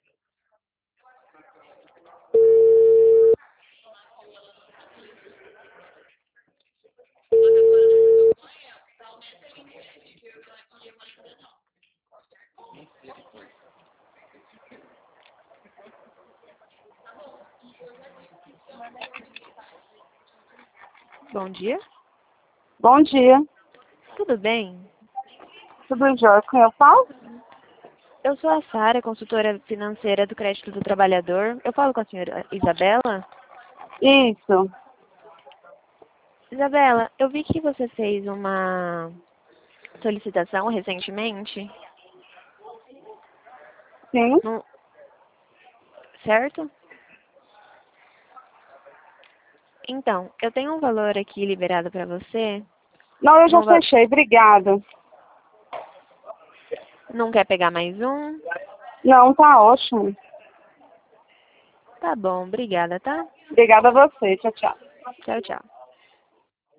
Bom dia. Bom dia. Tudo bem? Tudo jóia? Com eu falo? Eu sou a Sara, consultora financeira do Crédito do Trabalhador. Eu falo com a senhora Isabela? Isso. Isabela, eu vi que você fez uma solicitação recentemente, Sim. certo? Então, eu tenho um valor aqui liberado para você. Não, eu já Não, fechei. Obrigada. não quer pegar mais um? Não, tá ótimo. Tá bom, obrigada, tá? Obrigada a você. Tchau, tchau. Tchau, tchau.